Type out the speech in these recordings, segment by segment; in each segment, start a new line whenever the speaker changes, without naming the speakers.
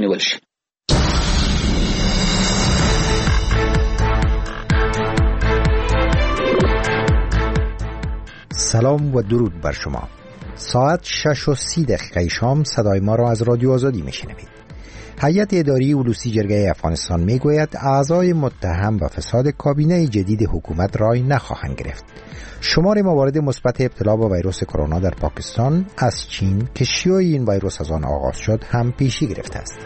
ونیول شي.
سلام و درود بر شما. ساعت 6:30 شام صدای ما را از رادیو آزادی میشنوید. هیئت اداری اولوسی جرگه افغانستان میگوید اعضای متهم به فساد کابینه جدید حکومت رای نخواهند گرفت. شمار موارد مثبت ابتلا به ویروس کرونا در پاکستان از چین که شیوع این ویروس از آن آغاز شد هم پیشی گرفته است.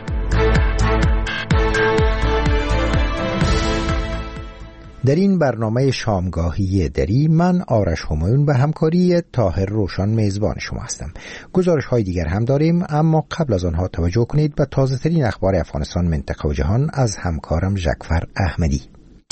در این برنامه شامگاهی دری من آرش همایون به همکاری طاهر روشن میزبان شما هستم. گزارش های دیگر هم داریم، اما قبل از آنها توجه کنید به تازه ترین اخبار افغانستان، منطقه و جهان از همکارم ژکفر احمدی.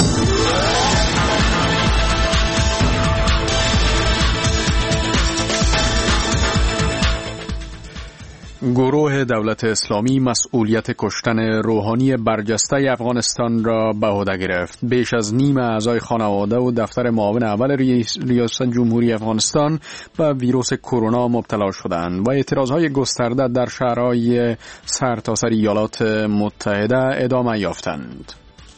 گروه دولت اسلامی مسئولیت کشتن روحانی برجسته افغانستان را به عهده گرفت. بیش از نیم اعضای خانواده و دفتر معاون اول ریاست جمهوری افغانستان به ویروس کرونا مبتلا شدند و اعتراضهای گسترده در شهرهای سرتاسر ایالات متحده ادامه یافتند.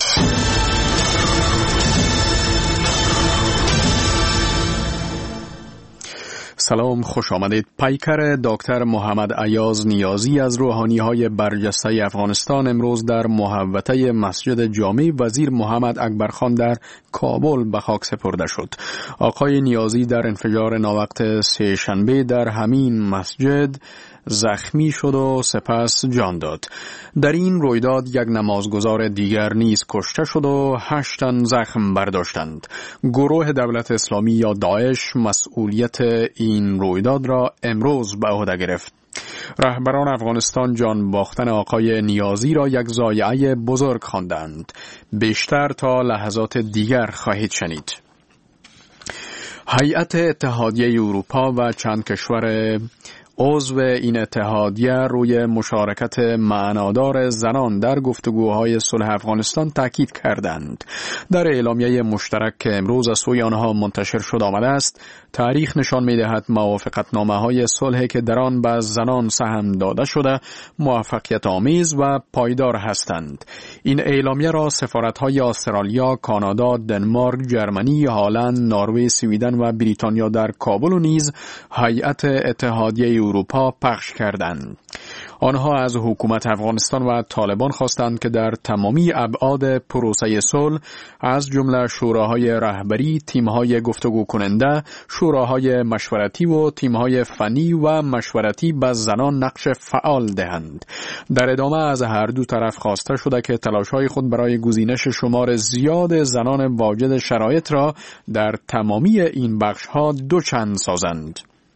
سلام، خوش آمدید. پیکر دکتر محمد ایاز نیازی از روحانی‌های برجسته افغانستان امروز در محوطه مسجد جامع وزیر محمد اکبرخان در کابل به خاک سپرده شد. آقای نیازی در انفجار ناوقت سه‌شنبه در همین مسجد زخمی شد و سپس جان داد. در این رویداد یک نمازگزار دیگر نیز کشته شد و 8 تن زخم برداشتند. گروه دولت اسلامی یا داعش مسئولیت این رویداد را امروز به عهده گرفت. رهبران افغانستان جان باختن آقای نیازی را یک ضایعه بزرگ خواندند. بیشتر تا لحظات دیگر خواهید شنید. هیئت اتحادیه اروپا و چند کشور عضو این اتحادیه روی مشارکت معنادار زنان در گفتگوهای صلح افغانستان تاکید کردند. در اعلامیه مشترک که امروز از سوی آنها منتشر شد آمده است، تاریخ نشان می‌دهد موافقتنامه‌های صلح که در آن به زنان سهم داده شده موفقیت آمیز و پایدار هستند. این اعلامیه را سفارت‌های استرالیا، کانادا، دنمارک، جرمنی، هلند، نروژ، سوئیدن و بریتانیا در کابل و نیز هیئت اتحادیه اروپا پخش کردند. آنها از حکومت افغانستان و طالبان خواستند که در تمامی ابعاد پروسه صلح از جمله شوراهای رهبری، تیم‌های گفتگو کننده، شوراهای مشورتی و تیم‌های فنی و مشورتی به زنان نقش فعال دهند. در ادامه از هر دو طرف خواسته شده که تلاش‌های خود برای گزینش شمار زیاد زنان واجد شرایط را در تمامی این بخش‌ها دوچند سازند.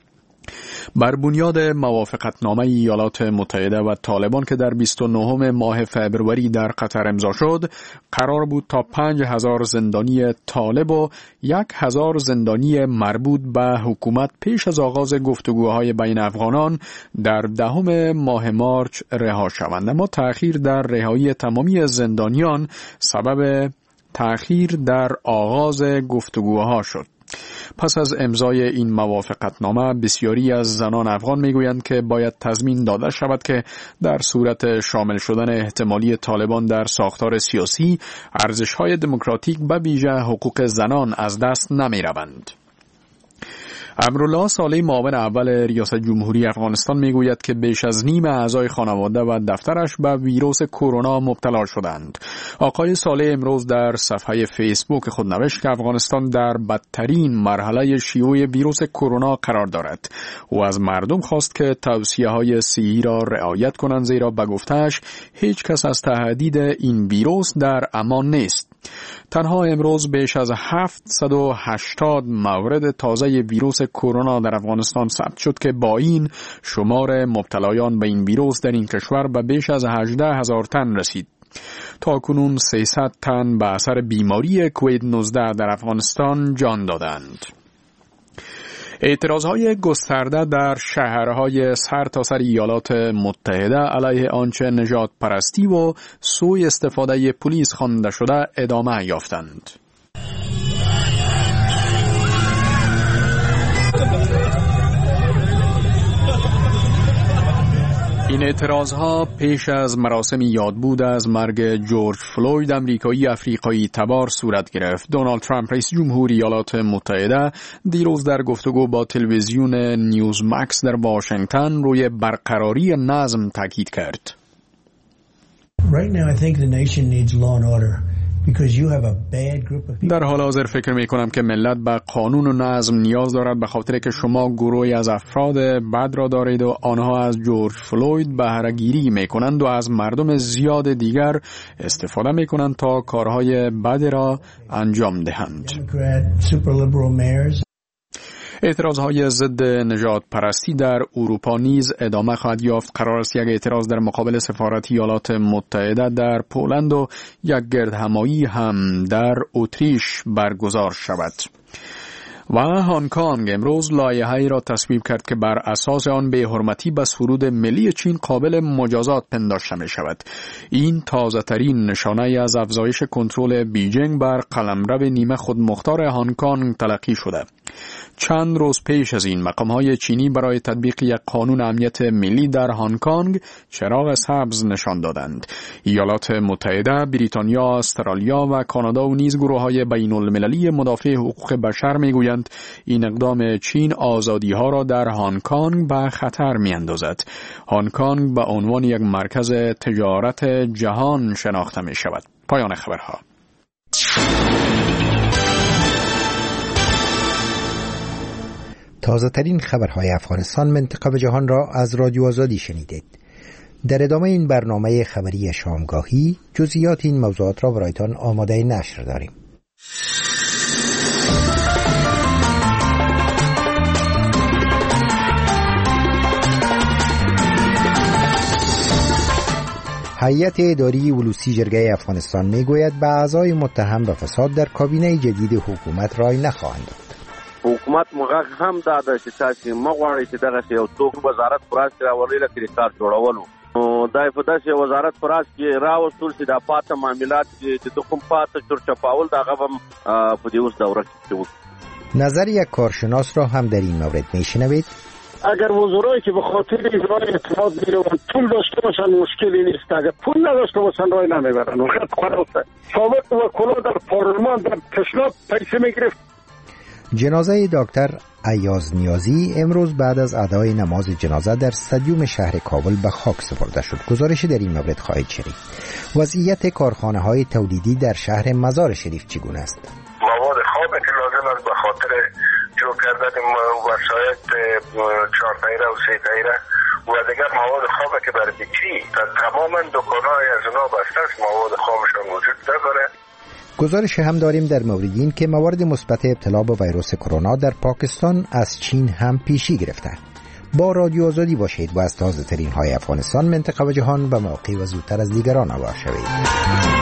بر بنیاد موافقتنامه ایالات متحده و طالبان که در 29 ماه فبروری در قطر امضا شد، قرار بود تا 5000 زندانی طالب و 1000 زندانی مربوط به حکومت پیش از آغاز گفتگوهای بین افغانان در 10 ماه مارچ رها شوند. اما تأخیر در رهایی تمامی زندانیان سبب تأخیر در آغاز گفتگوها شد. پس از امضای این موافقتنامه بسیاری از زنان افغان میگویند که باید تضمین داده شود که در صورت شامل شدن احتمالی طالبان در ساختار سیاسی، ارزش‌های دموکراتیک به ویژه حقوق زنان از دست نمی‌روند. امرالله صالح معاون اول ریاست جمهوری افغانستان میگوید که بیش از نیم اعضای خانواده و دفترش به ویروس کرونا مبتلا شدند. آقای صالح امروز در صفحه فیسبوک خود نوشت که افغانستان در بدترین مرحله شیوع ویروس کرونا قرار دارد. او از مردم خواست که توصیه‌های صحی را رعایت کنند، زیرا به گفته‌اش هیچ کس از تهدید این ویروس در امان نیست. تنها امروز بیش از 780 مورد تازه ویروس کرونا در افغانستان ثبت شد که با این شمار مبتلایان به این ویروس در این کشور به بیش از 18,000 تن رسید. تا کنون 300 تن به اثر بیماری کووید 19 در افغانستان جان دادند. اعتراضهای گسترده در شهرهای سرتاسر ایالات متحده علیه آنچه نژاد پرستی و سوء استفاده پلیس خوانده شده ادامه یافتند. این اعتراضها پیش از مراسم یادبود از مرگ جورج فلوید امریکایی افریقایی تبار صورت گرفت. دونالد ترامپ رئیس جمهوری ایالات متحده دیروز در گفتگو با تلویزیون نیوز مکس در واشنگتن روی برقراری نظم تاکید کرد. در حال حاضر فکر می کنم که ملت به قانون و نظم نیاز دارد، به خاطر که شما گروهی از افراد بد را دارید و آنها از جورج فلوید بهره گیری می کنند و از مردم زیاد دیگر استفاده می کنند تا کارهای بد را انجام دهند. اعتراضهای ضد نژاد پرستی در اروپا نیز ادامه خواهد یافت. قرار است یک اعتراض در مقابل سفارت ایالات متحده در پولند و یک گردهمایی هم در اتریش برگزار شود. و هنگ کنگ امروز لایحه‌ای را تصویب کرد که بر اساس آن به حرمتی به سرود ملی چین قابل مجازات پنداشته می شود. این تازه ترین نشانه از افزایش کنترل بیجینگ بر قلمرو نیمه خودمختار هنگ کنگ تلقی شده. چند روز پیش از این مقام‌های چینی برای تطبیق یک قانون امنیت ملی در هنگ کنگ چراغ سبز نشان دادند. ایالات متحده، بریتانیا، استرالیا و کانادا و نیز گروه‌های بین‌المللی مدافع حقوق بشر می‌گویند این اقدام چین آزادی‌ها را در هنگ کنگ به خطر می‌اندازد. هنگ کنگ به عنوان یک مرکز تجارت جهان شناخته می‌شود. پایان خبرها.
تازه ترین خبرهای افغانستان، منطقه و جهان را از رادیو آزادی شنیدید. در ادامه این برنامه خبری شامگاهی جزئیات این موضوعات را برایتان آماده نشر داریم. هیئت اداری ولوسی جرگه افغانستان میگوید به اعضای متهم به فساد در کابینه جدید حکومت رای نخواهند داد.
حکومت مغاق هم داده چې تاسو مغواړئ چې دغه یو څوک وزارت پراس راولي لکه کار جوړولو دا په داسې وزارت پراس کې راوستل چې د پاته معاملات چې د کوم پاته چورچپاول دغه هم په دې اوس دوره کې.
نظر یک کارشناس را هم در این مورد میشنوید.
اگر وزرایی که به خاطر اجرای اعتماد میروند پول داشته باشن مشکلی نیست، اگر پول نداشته باشن رای نمیبرن. وقت خلاصه ثابت و کلا در پارلمان در تشناب پیسه میگرفت.
جنازه دکتر ایاز نیازی امروز بعد از ادای نماز جنازه در استادیوم شهر کابل به خاک سپرده شد. گزارش در این مورد خواهید شنید. وضعیت کارخانه‌های تولیدی در شهر مزار شریف چگونه است؟
مواد خام که لازم است به خاطر جو کردن وسایل 4 تایره و 3 تایره و دیگر مواد خام که برای بیکری تماما دکان‌های از اونا بسته است، مواد خامشان وجود نداره.
گزارش هم داریم در مورد این که موارد مثبت ابتلا به ویروس کرونا در پاکستان از چین هم پیشی گرفتند. با رادیو آزادی باشید و از تازه ترین های افغانستان، منطقه و جهان به موقع و زودتر از دیگران آگاه شوید.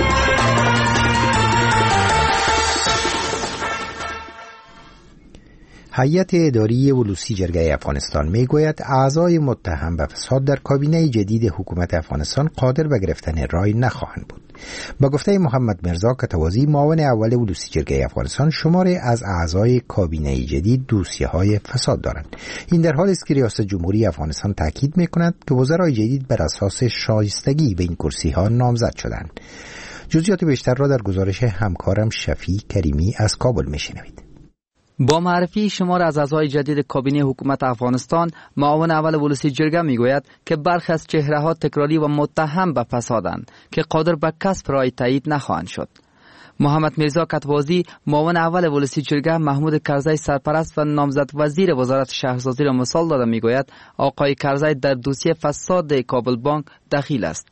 هیئت اداری ولوسی جرگه افغانستان میگوید اعضای متهم به فساد در کابینه جدید حکومت افغانستان قادر به گرفتن رای نخواهند بود. با گفته محمد مرزا کتوازی، معاون اول ولوسی جرگه افغانستان، شماری از اعضای کابینه جدید دوسیه‌های فساد دارند. این در حالی است که ریاست جمهوری افغانستان تاکید می‌کند که وزرای جدید بر اساس شایستگی به این کرسی‌ها نامزد شدند. جزئیات بیشتر را در گزارش همکارم شفیع کریمی از کابل می‌شنوید.
با معرفی شمار از اعضای جدید کابینه حکومت افغانستان، معاون اول ولوسی جرگه میگوید که برخی از چهره‌ها تکراری و متهم به فسادند که قادر به کسب رای تایید نخواهند شد. محمد میرزا کتوازی، معاون اول ولوسی جرگه، محمود کرزی سرپرست و نامزد وزیر وزارت شهرسازی را مثال داده میگوید آقای کرزی در دوسیه فساد کابل بانک دخیل است.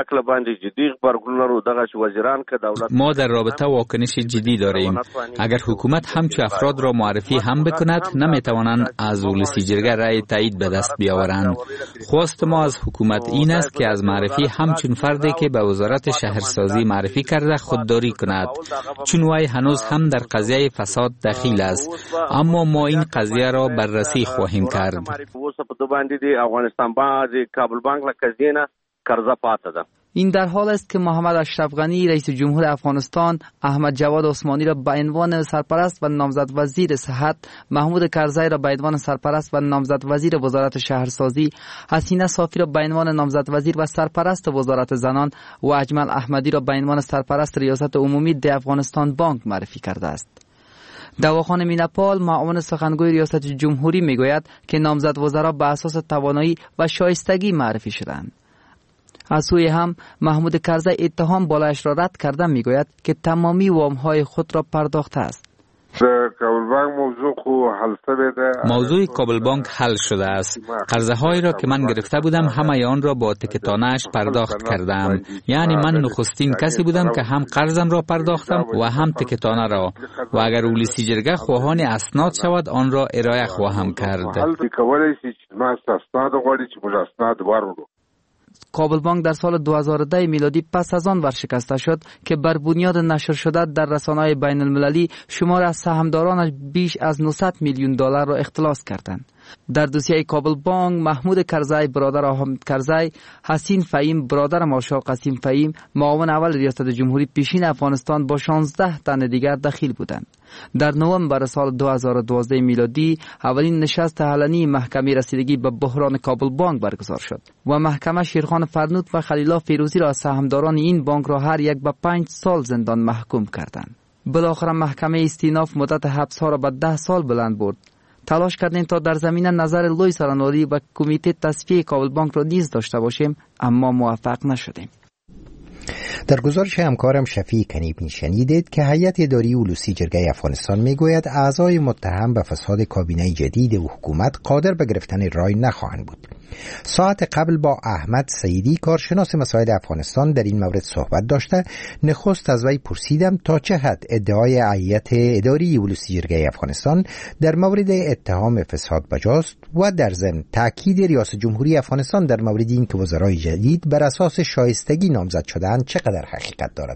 ما در رابطه واکنش جدی داریم. اگر حکومت همچو افراد را معرفی هم بکند، نمیتوانند از ولوسی جرگه رای تایید به دست بیاورند. خواست ما از حکومت این است که از معرفی همچون فردی که به وزارت شهرسازی معرفی کرده خودداری کند، چون وی هنوز هم در قضیه فساد دخیل است. اما ما این قضیه را بررسی خواهیم کرد.
این در حال است که محمد اشرف غنی رئیس جمهور افغانستان احمد جواد عثمانی را به عنوان سرپرست و نامزد وزیر صحت، محمود کرزی را به عنوان سرپرست و نامزد وزیر وزارت شهرسازی، حسینه صافی را به عنوان نامزد وزیر و سرپرست وزارت زنان و اجمل احمدی را به عنوان سرپرست ریاست عمومی ده افغانستان بانک معرفی کرده است. دواخان میناپال معاون سخنگوی ریاست جمهوری میگوید که نامزد وزرا به اساس توانایی و شایستگی معرفی شدند. از سوی هم محمود کرزی اتهام بالایش را رد کرده میگوید که تمامی وامهای خود را پرداخته است.
موضوع کابل بانک حل شده است. قرضه‌هایی را که من گرفته بودم همه آن را با تکتانه‌اش پرداخت کردم. یعنی من نخستین کسی بودم که هم قرضم را پرداختم و هم تکتانه را، و اگر ولسی جرگه خواهان اسناد شود آن را ارائه خواهم کرد.
کابل بانک در سال 2010 میلادی پس از آن ورشکسته شد که بر بنیاد نشر شده در رسانه‌های بین المللی شمار از سهامدارانش بیش از 900 میلیون دلار را اختلاس کردند. در دوسیه کابل بانک محمود کرزی برادر احمد کرزی، حسین فهیم برادر مارشال قاسم فهیم معاون اول ریاست جمهوری پیشین افغانستان با 16 تن دیگر دخیل بودند. در نوامبر سال 2012 میلادی اولین نشست علنی محکمه رسیدگی به بحران کابل بانک برگزار شد و محکمه شیرخان فرنود و خلیلا فیروزی را سهامداران این بانک را هر یک به 5 سال زندان محکوم کردند. بالاخره محکمه استیناف مدت حبس ها را به 10 سال بلند برد. تلاش کردیم تا در زمینه نظر لوی سرانوری و کمیته تصفیه کابل بانک را نیز داشته باشیم، اما موفق نشدیم.
در گزارش همکارم شفیع کنیبی شنیدید که هیئت اداری ولوسی جرگه افغانستان میگوید اعضای متهم به فساد کابینه جدید و حکومت قادر به گرفتن رای نخواهند بود. ساعت قبل با احمد سیدی کارشناس مسائل افغانستان در این مورد صحبت داشته. نخست از وی پرسیدم تا چه حد ادعای هیئت اداری ولوسی جرگه افغانستان در مورد اتهام فساد بجاست و در ضمن تاکید ریاست جمهوری افغانستان در مورد اینکه وزرای جدید بر اساس شایستگی نامزد شدهاند چقدر حقیقت دارد.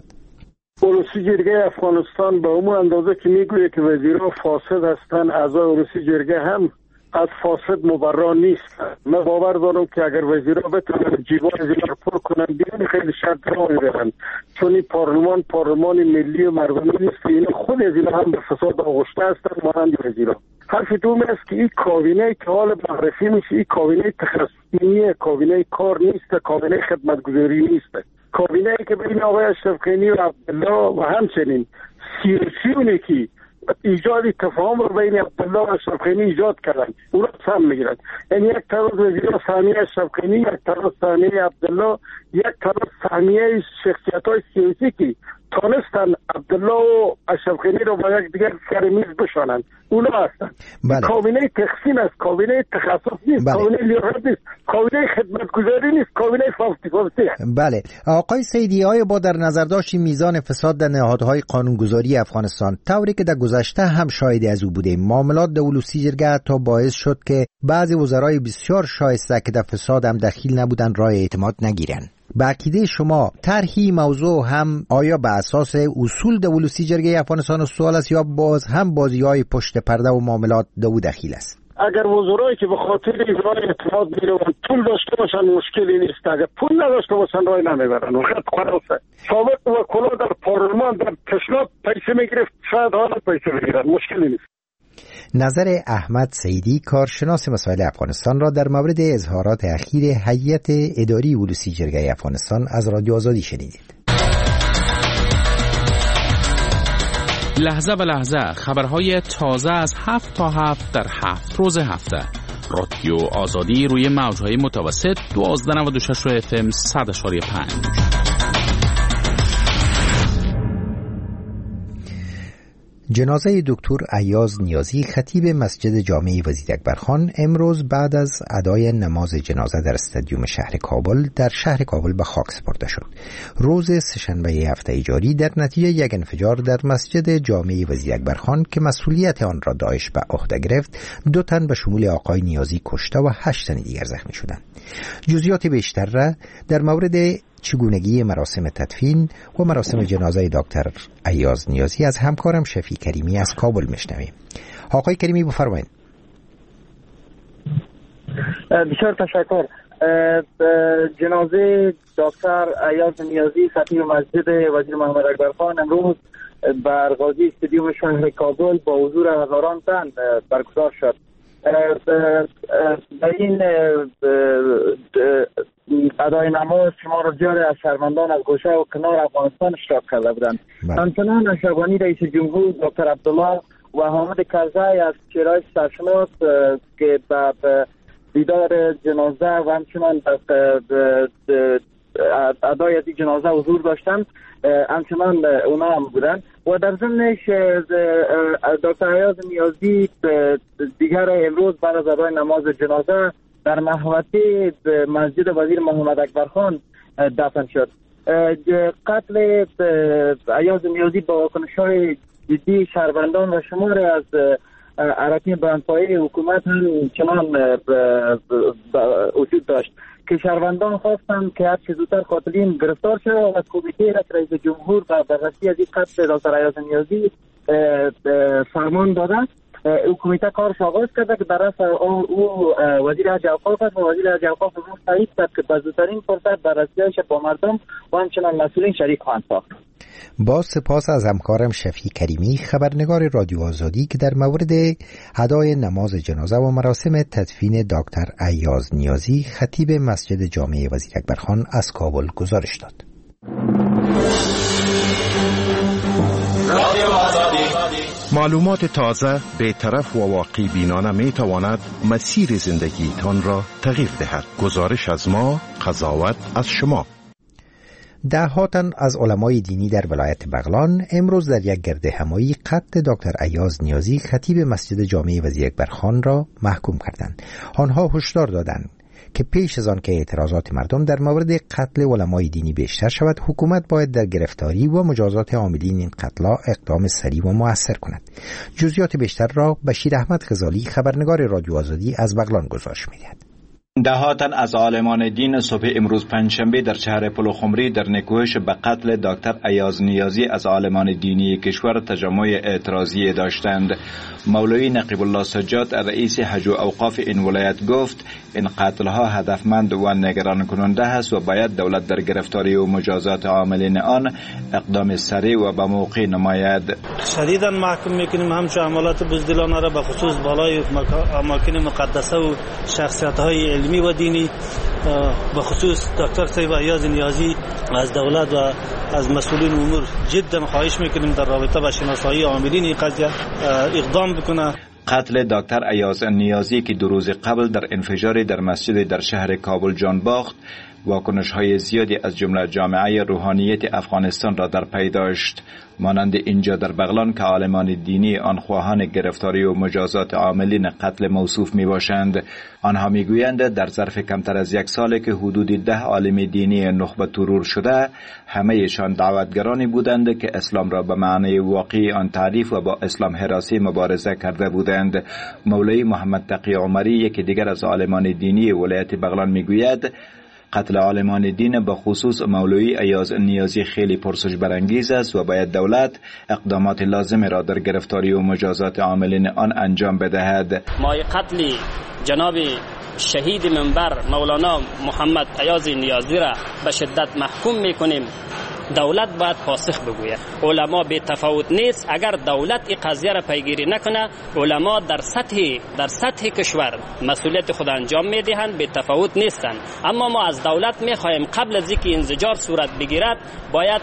ولوسی جرگه افغانستان به اون اندازه که میگوید که وزیران فاسد هستند، اعضای ولوسی جرگه هم از فاسد مبرا نیست. من باور دارم که اگر وزیران بتونن جیبای زیرا رو پر کنن بیان خیلی شرط را میبرن، چون این پارلمان ملی و مردمی نیست. این خود از این هم به فساد آغشته هستن مانند وزیران. حرف دوم است که این کابینه که حال معرفی میشه این کابینه تخصصی، کابینه کار نیست، کابینه خدمتگزاری نیست. کابینه که بین آقای اشرف غنی و عبدالله و همچنین سیاسیونی که ایجاد تفاهم رو بین عبدالله و اشرف غنی ایجاد کردن او را سم میگیرد. یعنی یک طرف وزیر ثانیه اشرف غنی، یک طرف ثانیه عبدالله، یک طرف ثانیه شخصیت‌های سیاسی که تانستن عبدالله و اشرف غنی رو با یک دیگر سر میز بشانند، اونا هستن.
بله.
کابینه تقسیم است، کابینه تخصص نیست. بله. کابینه لیاقت نیست، کابینه خدمتگزاری نیست، کابینه فافتیکوستی است.
بله آقای سیدی، آیا با در نظر داشت میزان فساد در نهادهای قانونگذاری افغانستان طوری که در گذشته هم شاهد از او بودیم، معاملات در ولوسی جرگه تا باعث شد که بعضی وزرای بسیار شایسته که در فساد هم دخیل نبودن رای اعتماد نگیرن؟ به عقیده شما طرحی موضوع هم آیا به اساس اصول در ولوسی جرگه افغانستان سوال است یا باز هم بازی‌های پشت پرده و معاملات در او دخیل است؟
اگر وزرایی که به خاطر اجرای اعتماد میرون پول داشته باشن مشکلی نیست، اگر پول نداشته باشن رای نمیبرن. وقت خلاصه ثابت و کلا در پارلمان در تشناب پیسه میگرفت، شاید حالا پیسه بگیرن، مشکلی نیست.
نظر احمد سیدی کارشناس مسائل افغانستان را در مورد اظهارات اخیر هیئت اداری ولوسی جرگه افغانستان از رادیو آزادی شنیدید.
لحظه به لحظه خبرهای تازه از 7 تا 7 در 7 روز هفته. رادیو آزادی روی موجهای متوسط 1296 FM 100.5.
جنازه دکتر ایاز نیازی خطیب مسجد جامع وزیر اکبرخان امروز بعد از ادای نماز جنازه در استادیوم شهر کابل در شهر کابل به خاک سپرده شد. روز سه‌شنبه هفته جاری در نتیجه یک انفجار در مسجد جامع وزیر اکبرخان که مسئولیت آن را داعش به عهده گرفت، 2 تن به شمول آقای نیازی کشته و 8 تن دیگر زخمی شدند. جزئیات بیشتر را در مورد چگونگی مراسم تدفین و مراسم جنازه دکتر ایاز نیازی از همکارم شفیع کریمی از کابل میشنویم. آقای کریمی بفرمایید.
بسیار تشکر. جنازه دکتر ایاز نیازی خطیب مسجد وزیر محمد اکبرخان امروز بر غازی استادیوم شهر کابل با حضور هزاران تن برگزار شد. در این ادای نماز شمار زیاد از شهروندان از گوشه و کنار افغانستان اشتراک کرده بودند. همچنان اشربانی رئیس جمهور دکتر عبدالله و حامد کرزی از چهره‌های سرشناس که به دیدار جنازه و همچنان ادای از جنازه حضور داشتند همچنان اونا هم بودن و در ضمنش دکتر ایاز نیازی دیگر امروز بعد از ادای نماز جنازه در محوطه مسجد وزیر محمد اکبرخان دفن شد. قتل ایاز نیازی با واکنش‌های جدی شهروندان و شمار از اراکین بلندپایه حکومت هم چنان وجود داشت که شهروندان خواستند که هر چه زودتر قاتلین گرفتار شد و کمیته را رئیس جمهور و بررسی از این قتل دکتر ایاز نیازی فرمان داده. او کمیته کارش آغاز کرده که در اصل او وزیر حج اوقاف است و وزیر حج اوقاف امروز تایید کرد که به زودترین فرصت بررسی‌اش با مردم و همچنان مسئولین شریک خواهند ساخت.
با سپاس از همکارم شفیع کریمی خبرنگار رادیو آزادی که در مورد ادای نماز جنازه و مراسم تدفین دکتر ایاز نیازی خطیب مسجد جامع وزیر اکبرخان از کابل گزارش داد.
معلومات تازه، بی‌طرف و واقع بینانه می تواند مسیر زندگیتان را تغییر دهد. گزارش از ما، قضاوت از شما.
ده‌ها تن از علمای دینی در ولایت بغلان امروز در یک گردهمایی قتل دکتر ایاز نیازی خطیب مسجد جامع وزیر اکبرخان را محکوم کردند. آنها هشدار دادند که پیش از آن که اعتراضات مردم در مورد قتل علمای دینی بیشتر شود، حکومت باید در گرفتاری و مجازات عاملین این قتل‌ها اقدام سریع و مؤثر کند. جزئیات بیشتر را بشیر احمد غزالی خبرنگار رادیو آزادی از بغلان گزارش می‌دهد.
ده‌ها تن از عالمان دین صبح امروز پنجشنبه در شهر پلوخمری در نکوهش به قتل دکتر ایاز نیازی از عالمان دینی کشور تجمع اعتراضی داشتند. مولوی نقیب الله سجاد رئیس حج و اوقاف این ولایت گفت این قتل‌ها هدفمند و نگران کننده است و باید دولت در گرفتاری و مجازات عاملین آن اقدام سریع و به موقع نماید.
شدیداً محکوم می‌کنیم همچون عملات بزدلانه را به خصوص بالای اماکن مقدسه و شخصیت‌های علمی و دینی به خصوص دکتر صاحب ایاز نیازی از دولت و از مسئولین امور جدا خواهش میکنیم در رابطه با شناسایی عاملین این قضیه اقدام بکنه.
قتل دکتر ایاز نیازی که 2 روز قبل در انفجاری در مسجد در شهر کابل جان باخت، واکنش‌های زیادی از جمله جامعه روحانیت افغانستان را در پی داشت. مانند اینجا در بغلان که عالمان دینی آن خواهان گرفتاری و مجازات عاملین قتل موصوف می باشند. آنها می گویند در ظرف کمتر از 1 سال که حدود 10 عالم دینی نخبه ترور شده، همه‌شان دعوتگرانی بودند که اسلام را به معنی واقعی آن تعریف و با اسلام حراسی مبارزه کرده بودند. مولوی محمد تقی عمری یکی دیگر از عالمان دینی ولایت بغلان می گوید قتل عالمان دین به خصوص مولوی ایاز نیازی خیلی پرسش برانگیز است و باید دولت اقدامات لازم را در گرفتاری و مجازات عاملین آن انجام بدهد.
ما قتل جناب شهید منبر مولانا محمد ایاز نیازی را به شدت محکوم میکنیم. دولت باید پاسخ بگوید. علما به تفاوت نیست. اگر دولت این قضیه را پیگیری نکنه، علما در سطح کشور مسئولیت خود انجام میدهند، به تفاوت نیستند. اما ما از دولت میخواهیم قبل از اینکه انزجار صورت بگیرد باید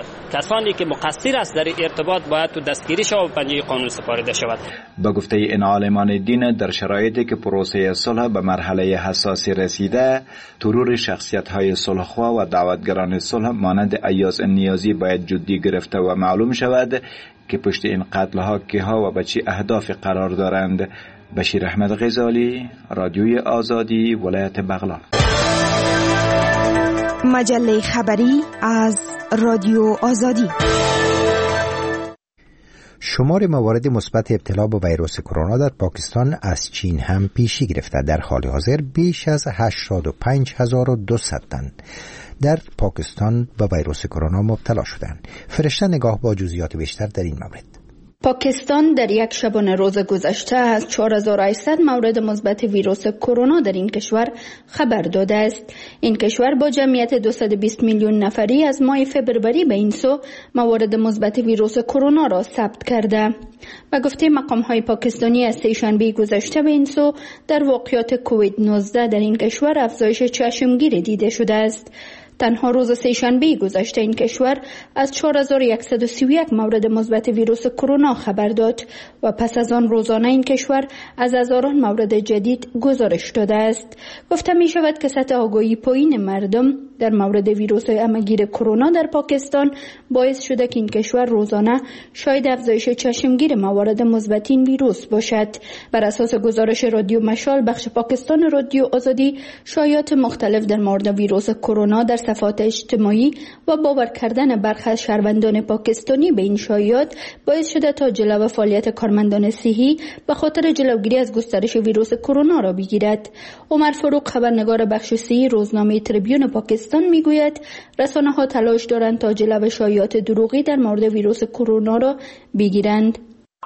کسانی که مقصر است در ارتباط باید تو دستگیری شود و پنجه قانون سپارده شود.
با گفته این عالمان دین در شرایطی که پروسه صلح به مرحله حساسی رسیده، ترور شخصیت‌های صلح‌خواه و دعوتگران صلح مانند ایاز نیازی باید جدی گرفته و معلوم شود که پشت این قتل‌ها کی‌ها و به چه اهدافی قرار دارند. بشیر احمد غزالی، رادیوی آزادی، ولایت بغلان.
مجله خبری از رادیو آزادی.
شمار موارد مثبت ابتلا به ویروس کرونا در پاکستان از چین هم پیشی گرفته. در حال حاضر بیش از 85200 تن در پاکستان به ویروس کرونا مبتلا شدند. فرشته نگاه با جزئیات بیشتر در این مورد.
پاکستان در یک شبانه روز گذشته از 4800 مورد مثبت ویروس کرونا در این کشور خبر داده است. این کشور با جمعیت 220 میلیون نفری از ماه فوریه به این سو موارد مثبت ویروس کرونا را ثبت کرده. و گفته مقام‌های پاکستانی از سه‌شنبه گذشته به این سو در واقعات کووید 19 در این کشور افزایش چشمگیر دیده شده است. تنها روز سه‌شنبه گذشته این کشور از 4131 مورد مثبت ویروس کرونا خبر داد و پس از آن روزانه این کشور از هزاران مورد جدید گزارش داده است. گفته می شود که سطح آگاهی پایین مردم در مورد ویروس همه‌گیر کرونا در پاکستان باعث شده که این کشور روزانه شاهد افزایش چشمگیر موارد مثبت این ویروس باشد. بر اساس گزارش رادیو مشال بخش پاکستان رادیو آزادی، شایعات مختلف در مورد ویروس کرونا در صفحات اجتماعی و باور کردن برخی از شهروندان پاکستانی به این شایعات باعث شده تا جلو فعالیت کارمندان صحی به خاطر جلوگیری از گسترش ویروس کرونا را بگیرد. عمر فاروق، خبرنگار بخش صحی روزنامه تریبیون پاکستان، میگوید رسانه‌ها تلاش دارند تا جلو شایعات دروغی در مورد ویروس کرونا را بگیرند.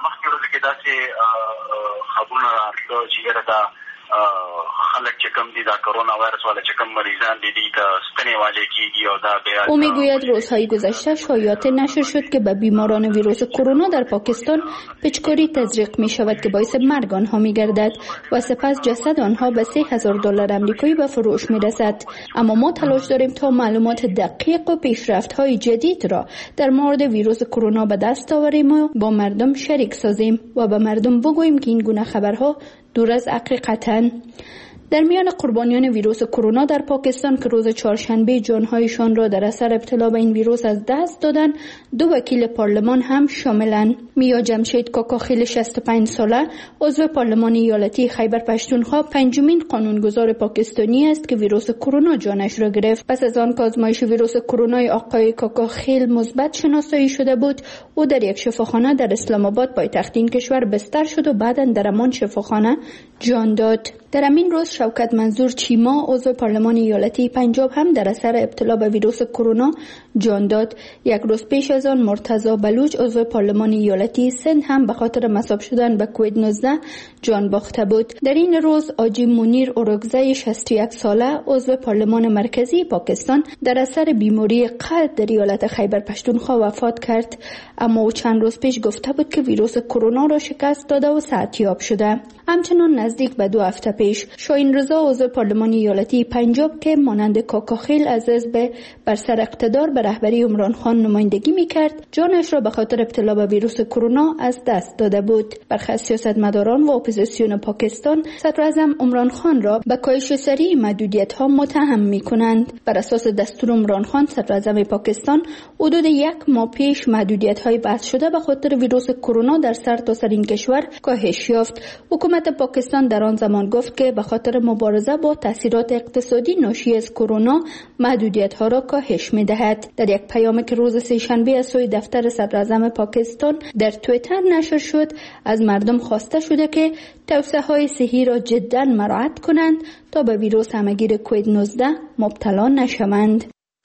او میگوید روزهای گذشته شایعات نشر شد که به بیماران ویروس کرونا در پاکستان پچکاری تزریق می شود که باعث مرگ آنها می گردد و سپس جسد آنها به $3000 آمریکایی به فروش می رسد. اما ما تلاش داریم تا معلومات دقیق و پیشرفت های جدید را در مورد ویروس کرونا به دست آوریم و با مردم شریک سازیم و به مردم بگوییم که این گونه خبرها دور از حقیقتند. در میان قربانیان ویروس کرونا در پاکستان که روز چهارشنبه جانهایشان را در اثر ابتلا به این ویروس از دست دادند، 2 وکیل پارلمان هم شاملند. میا جمشید کاکاخیل 65 ساله عضو پارلمان ایالتی خیبر پشتونخوا پنجمین قانونگذار پاکستانی است که ویروس کرونا جانش را گرفت. پس از آن که آزمایش ویروس کرونا آقای کاکاخیل مثبت شناسایی شده بود، او در یک شفاخانه در اسلام آباد پایتخت این کشور بستر شد و بعداً در همان شفاخانه جان داد. در همین روز شوکت منظور چیما عضو پارلمان ایالتی پنجاب هم در اثر ابتلا به ویروس کرونا جان داد. یک روز پیش از آن مرتضی بلوچ عضو پارلمان ایالتی سند هم به خاطر مصاب شدن به کووید 19 جان باخته بود. در این روز آجی منیر اورگزای 61 ساله عضو پارلمان مرکزی پاکستان در اثر بیماری قلب در ایالت خیبر پشتونخوا وفات کرد، اما او چند روز پیش گفته بود که ویروس کرونا را شکست داده و صحتیاب شده. همچنان نزدیک به 2 هفته پیش شاهین رضا عضو پارلمان ایالتی پنجاب که مانند کاکاخیل از حزب بر سر اقتدار به رهبری عمران خان نمایندگی میکرد، جانش را به خاطر ابتلا به ویروس کرونا از دست داده بود. برخی از سیاستمداران و اپوزیسیون پاکستان صدر اعظم عمران خان را به کاهش سریع محدودیت‌ها متهم میکنند. بر اساس دستور عمران خان صدر اعظم پاکستان حدود 1 ماه پیش محدودیت‌های بحث شده به خاطر ویروس کرونا در سرتاسر این کشور کاهش یافت. حکومت پاکستان در آن زمان گفت که به خاطر مبارزه با تاثیرات اقتصادی ناشی از کرونا محدودیت‌ها را کاهش می‌دهد. در یک پیامی که روز سه‌شنبه از سوی دفتر صدر اعظم پاکستان در توییتر نشر شد، از مردم خواسته شده که توصیه‌های صحی را جداً مراعات کنند تا به ویروس همه‌گیر کووید 19 مبتلا نشوند.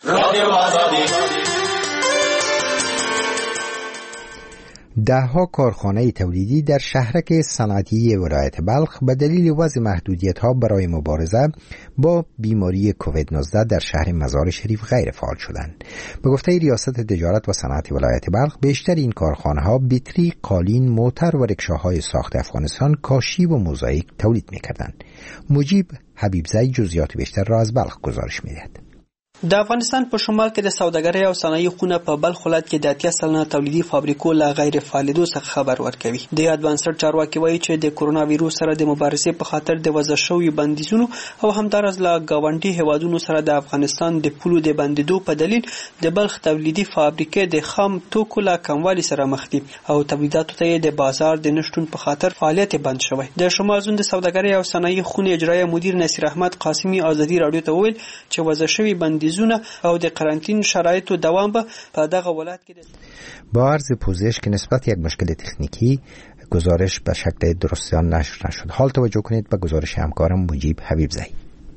دهها کارخانه تولیدی در شهرک صنعتی ولایت بلخ به دلیل وضع محدودیت‌ها برای مبارزه با بیماری کووید 19 در شهر مزار شریف غیر فعال شدند. به گفته ریاست تجارت و صنعت ولایت بلخ، بیشتر این کارخانه‌ها بیتری، قالین، موتر و رکشاهای ساخت افغانستان کاشی و موزاییک تولید می‌کردند. مجیب حبیبزی جزئیات بیشتر را از بلخ گزارش می‌دهد.
د افغانستان په شمال کې د سوداګرۍ او صنایع خونه په بلخ ولایت کې د 80 سلنه تولیدي فابریکو له غیر فعالیدو څخه خبر ورکوي. د ادوانسر چارواکي وایي چې د کورونا ویروس سره د مبارزې په خاطر د وضع شوی بندیزونو او همدارس له گاونډي هیوادونو سره د افغانستان د پولو د بندیدو په دلیل د بلخ تولیدي فابریکې د خام توکو له کموالي سره مخ دي او تولیداتو ته د بازار د نشټون په خاطر فعالیت بند شوی. د شمال زون د سوداګرۍ او صنایع خونه اجرایی مدیر نصیر احمد قاسمی آزادی رادیو ته وویل چې وضع شوی بندیزونه او د قرنطین شرایطو دوام به په دغه ولایت کې
با عرض پوزش که نسبت یک مشکل تکنیکی گزارش به شکل درستیان نشر نشد. حال توجه کنید به گزارش همکارم مجیب حبیبزی.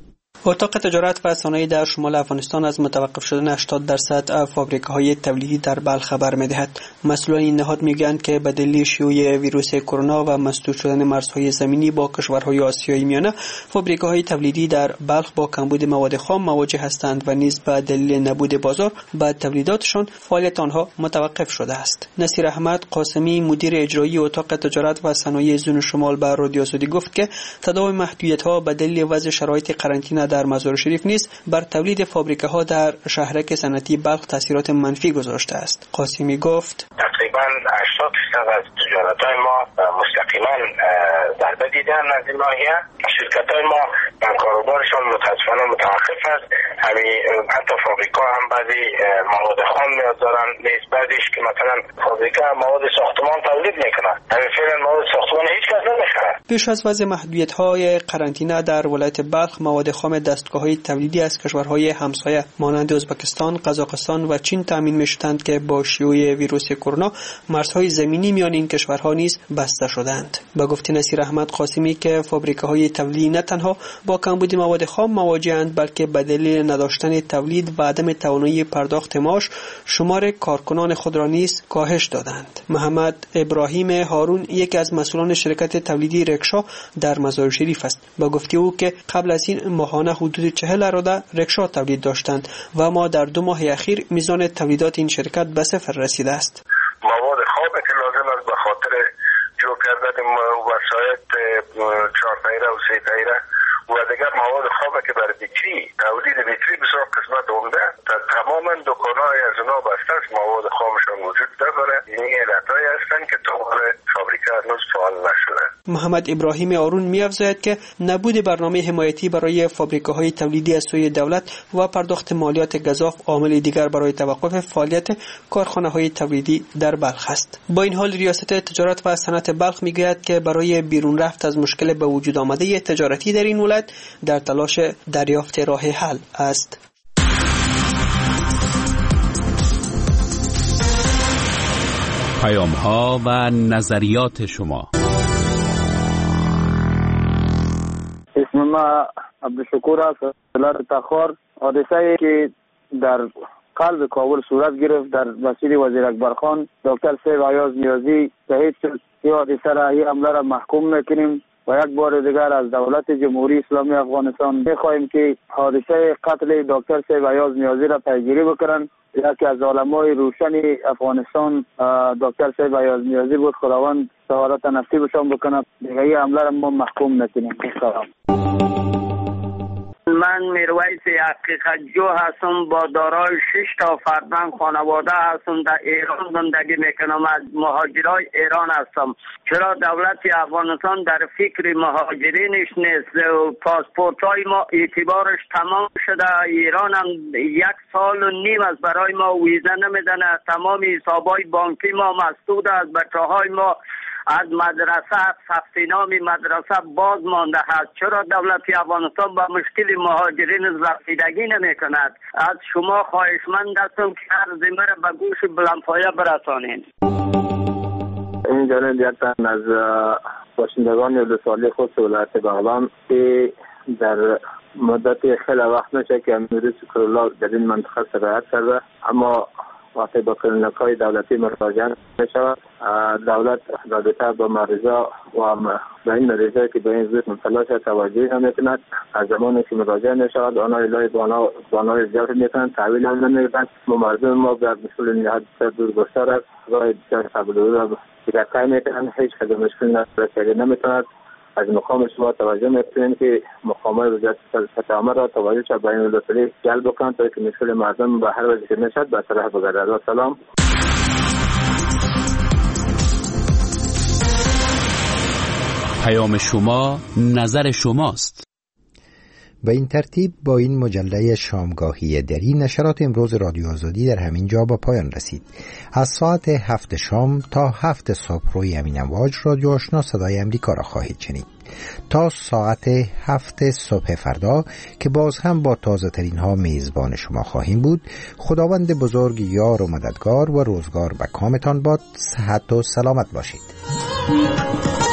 اتاق تجارت و صنایع در شمال افغانستان از متوقف شدن 80% فابریکه‌های تولیدی در بلخ خبر می‌دهد. مسئولان این نهاد میگویند که به دلیل شیوع ویروس کرونا و مسدود شدن مرزهای زمینی با کشورهای آسیای میانه، فابریکه‌های تولیدی در بلخ با کمبود مواد خام مواجه هستند و نیز به دلیل نبود بازار به تولیداتشان فعالیت آنها متوقف شده است. نصیر احمد قاسمی مدیر اجرایی اتاق تجارت و صنایع زون شمال به رادیو آزادی گفت که تداوم محدودیت‌ها به دلیل وضع شرایط قرنطینه در مزار شریف نیز بر تولید فابریکه‌ها در شهرک صنعتی بلخ تاثیرات منفی گذاشته است. قاسمی گفت
تقریبا 80% از تجارت‌های ما مستقیما ضربه دیدن از این ناحیه. شرکت‌های ما در کاروبارشان متأسفانه متوقف است. همین حتی فابریکا هم بعضی مواد خام نیاز دارن، نیست بعضیش که مثلا فابریکا مواد ساختمان تولید میکنه، همین فعلا مواد ساختمان هیچ کس نمیخره.
پیش از وضع محدودیت‌های قرنطینه در ولایت بلخ، مواد خام دستگاه‌های تولیدی از کشورهای همسایه مانند ازبکستان، قزاقستان و چین تامین می‌شدند که با شیوع ویروس کرونا مرزهای زمینی میان این کشورها نیز بسته شدند. با گفته نصیر احمد قاسمی که فابریکه‌های تولیدی نه تنها با کمبود مواد خام مواجه‌اند، بلکه به دلیل نداشتن تولید و عدم توانایی پرداخت معاش شمار کارکنان خود را نیز کاهش دادند. محمد ابراهیم هارون یکی از مسئولان شرکت تولیدی رکشا در مزار شریف است. با گفته او که قبل از این ماهانه حدود 40 اراده رکشا تولید داشتند و ما در 2 ماه اخیر میزان تولیدات این شرکت به 0 رسیده است.
مواد خام که لازم است به خاطر جو کردن وسایط 4 تایره و 3 تایره و دیگر مواد خام که برای بیتری تولید بیتری بسیار قسمت عمده در تمام دکان‌های از اونا بسته است، مواد خامشان وجود نداره. این علتایی هستند که دوباره فابریکه هنوز فعال نشده.
محمد ابراهیم آرون می‌افزاید که نبود برنامه حمایتی برای فابریکه‌های تولیدی از سوی دولت و پرداخت مالیات گزاف عامل دیگر برای توقف فعالیت کارخانه‌های تولیدی در بلخ است. با این حال ریاست تجارت و صنعت بلخ می‌گوید که برای بیرون رفت از مشکل به وجود آمده تجارتی در این ولایت در تلاش دریافت راه حل است.
پیام‌ها و نظریات شما.
اسم ما عبدالشکور است. ولایت تخار حادثه‌ای که در قلب کابل صورت گرفت در مسجد وزیر اکبرخان دکتر سیب عیاض نیازی شهید شد. این حادثه را این حمله را محکوم میکنیم و یک بار دیگر از دولت جمهوری اسلامی افغانستان میخواهیم که حادثه قتل دکتر سیب عیاض نیازی را پیگیری بکنند. یکی از علمای روشن افغانستان دکتر سیب عیاض نیازی بود. خداوند سعادت نصیبشان بکنه. دیگه این حمله را ما محکوم نکنیم.
من میرویس حقیقت جو هستم، با دارای 6 تا فرزند خانواده هستم. در ایران زندگی میکنم، از مهاجرای ایران هستم. چرا دولت افغانستان در فکر مهاجرینش نیست؟ پاسپورت های ما اعتبارش تمام شده. ایران هم 1 سال و نیم است برای ما ویزا نمیدن. تمام حسابای بانکی ما مسدود است. بچه های ما از مدرسه ثبت نام مدرسه باز مانده است. چرا دولت افغانستان با مشکل مهاجرین رسیدگی نمی کند؟ از شما خواهشمند هستم که هر ذمه را به گوش بلندپایه برسانید.
این جانب یک تن از باشندگان 12 ساله خود ولایت بغلان که در مدت خیلی وقت میشه که امیر شکرالله در این منطقه سرایت کرده، اما وقتی با کلینیک‌های دولتی مراجعه می‌شود، دولت رابطه با مریضا و به این مریضایی که به این ضد مبتلا شده توجه نمی‌کند. از زمانی که مراجعه می‌شود آنها الهی بانای زیاد می‌کنند، تحویل هم نمی‌دهند. ممرض ما به مسئول نهاد دور گذار است، راه بسیار قبول را دیگر می‌کنند. هیچ کدام مشکل نمی‌تواند. از مقام شما توجه می‌کنید که مقامات وزارت صحت عامه را توجه شد به این مسئله جلب کنند تا که مشکل مردم به هر وجه که نشد به صلاح بگردد. سلام.
پیام شما نظر شماست.
به این ترتیب با این مجله شامگاهی دری نشرات امروز رادیو آزادی در همین جا با پایان رسید. از ساعت 7 شام تا 7 صبح روی امین امواج رادیو آشنا صدای امریکا را خواهید شنید. تا ساعت 7 صبح فردا که باز هم با تازه ترین ها میزبان شما خواهیم بود. خداوند بزرگ یار و مددگار و روزگار به کامتان باد. صحت و سلامت باشید.